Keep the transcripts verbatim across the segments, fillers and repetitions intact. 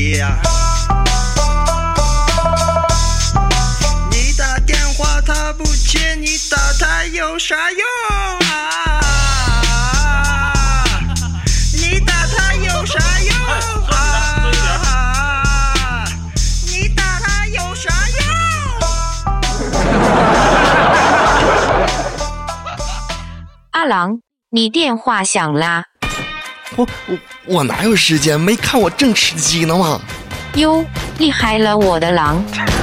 里呀、你打电话他不接，你打他有啥用啊？你打他有啥用啊？你打他有啥用？ 阿郎，你电话响啦。 我我我哪有时间？没看我正吃鸡呢吗？ 哟，厉害了我的狼！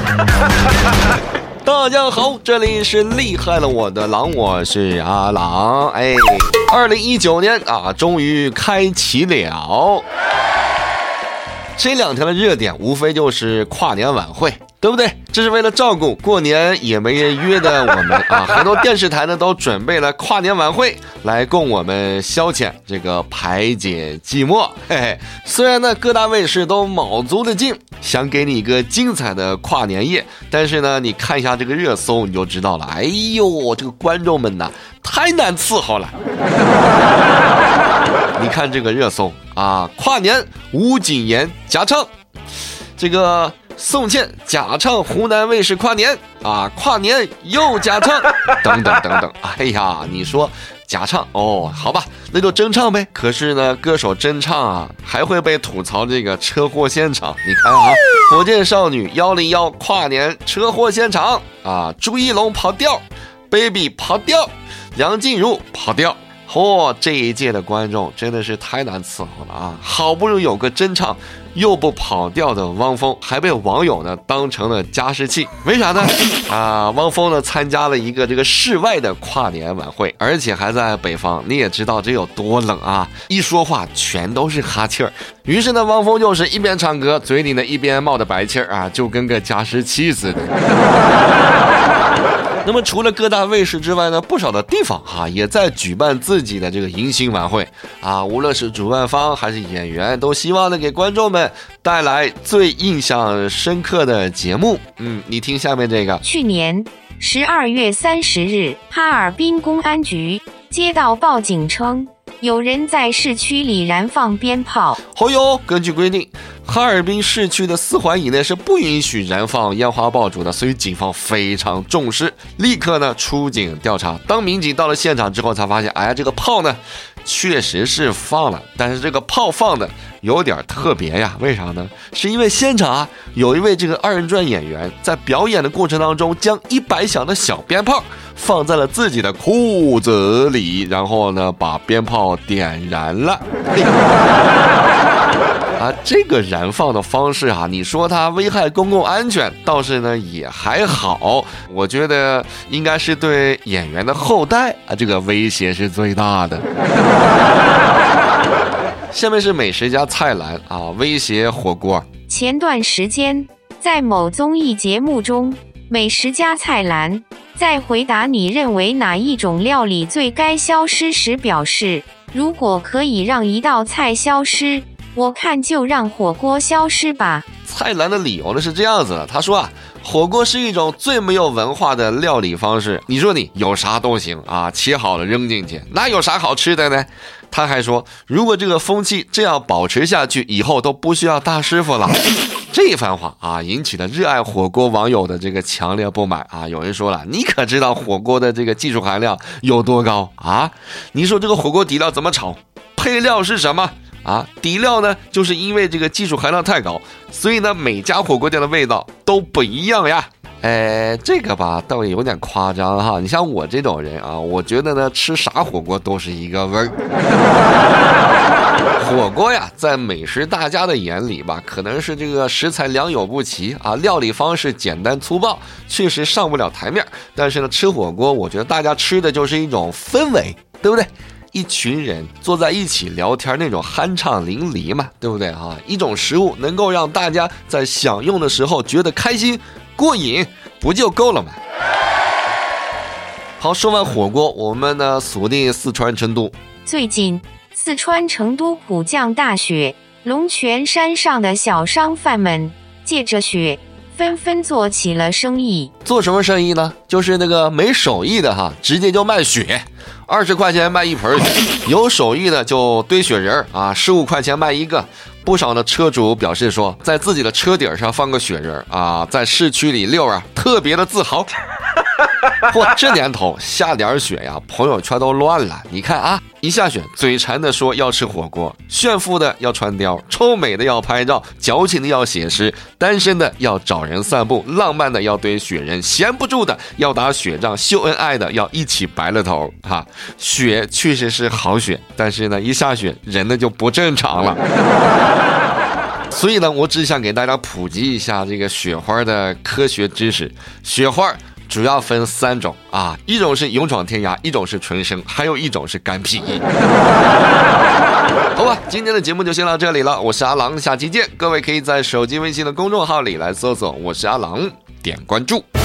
大家好，这里是厉害了我的狼，我是阿郎。哎，二零一九年啊，终于开启了。这两天的热点无非就是跨年晚会，对不对？这是为了照顾过年也没人约的我们啊，很多电视台呢都准备了跨年晚会来供我们消遣，这个排解寂寞。嘿嘿，虽然呢各大卫视都卯足了劲想给你一个精彩的跨年夜，但是呢你看一下这个热搜你就知道了，哎呦，这个观众们呐太难伺候了。你看这个热搜啊，跨年吴谨言假唱，这个宋茜假唱湖南卫视跨年啊，跨年又假唱，等等等等。哎呀，你说假唱哦，好吧，那就真唱呗。可是呢，歌手真唱啊，还会被吐槽这个车祸现场。你看啊，火箭少女幺零幺跨年车祸现场啊，朱一龙跑调 ，baby 跑调，梁静茹跑调。嚯、哦，这一届的观众真的是太难伺候了啊！好不容易有个真唱又不跑调的汪峰，还被网友呢当成了加湿器。为啥呢？啊，汪峰呢参加了一个这个室外的跨年晚会，而且还在北方，你也知道这有多冷啊！一说话全都是哈气儿。于是呢，汪峰就是一边唱歌，嘴里呢一边冒着白气儿啊，就跟个加湿器似的。那么除了各大卫视之外呢，不少的地方哈、啊、也在举办自己的这个迎新晚会啊，无论是主办方还是演员，都希望呢给观众们带来最印象深刻的节目。嗯，你听下面这个。 去年十二月三十日，哈尔滨公安局接到报警称，有人在市区里燃放鞭炮。 哦哟，根据规定，哈尔滨市区的四环以内是不允许燃放烟花爆竹的，所以警方非常重视，立刻呢出警调查。当民警到了现场之后，才发现，哎呀，这个炮呢确实是放了，但是这个炮放的有点特别呀。为啥呢？是因为现场啊有一位这个二人转演员在表演的过程当中，将一百响的小鞭炮放在了自己的裤子里，然后呢把鞭炮点燃了。啊，这个燃放的方式啊，你说它危害公共安全，倒是呢也还好。我觉得应该是对演员的后代啊，这个威胁是最大的。下面是美食家蔡澜啊，威胁火锅。 前段时间，在某综艺节目中，美食家蔡澜在回答你认为哪一种料理最该消失时表示，如果可以让一道菜消失，我看就让火锅消失吧。 蔡澜的理由呢是这样子的，他说啊，火锅是一种最没有文化的料理方式。你说你有啥都行啊，切好了扔进去，那有啥好吃的呢？他还说，如果这个风气这样保持下去，以后都不需要大师傅了。这一番话啊，引起了热爱火锅网友的这个强烈不满啊！有人说了，你可知道火锅的这个技术含量有多高啊？你说这个火锅底料怎么炒？配料是什么？啊，底料呢，就是因为这个技术含量太高，所以呢，每家火锅店的味道都不一样呀。哎，这个吧，倒也有点夸张哈。你像我这种人啊，我觉得呢，吃啥火锅都是一个味儿。火锅呀，在美食大家的眼里吧，可能是这个食材良莠不齐啊，料理方式简单粗暴，确实上不了台面。但是呢，吃火锅，我觉得大家吃的就是一种氛围，对不对？一群人坐在一起聊天，那种酣畅淋漓嘛，对不对啊？一种食物能够让大家在享用的时候觉得开心过瘾，不就够了吗？好，说完火锅，我们呢锁定四川成都。 最近四川成都普降大雪，龙泉山上的小商贩们借着雪纷纷做起了生意。 做什么生意呢？就是那个没手艺的哈，直接就卖雪，二十块钱卖一盆雪；有手艺的就堆雪人啊，十五块钱卖一个； 不少的车主表示说，在自己的车顶上放个雪人啊，在市区里溜啊，特别的自豪。嚯，这年头下点雪呀，朋友圈都乱了。你看啊，一下雪，嘴馋的说要吃火锅，炫富的要穿貂，臭美的要拍照，矫情的要写诗，单身的要找人散步，浪漫的要堆雪人，闲不住的要打雪仗，秀恩爱的要一起白了头。哈，雪确实是好雪，但是呢，一下雪人呢就不正常了。所以呢，我只想给大家普及一下这个雪花的科学知识。雪花主要分三种啊，一种是勇闯天涯，一种是纯生，还有一种是干屁。好吧，今天的节目就先到这里了，我是阿郎，下期见。各位可以在手机微信的公众号里来搜索我是阿郎，点关注。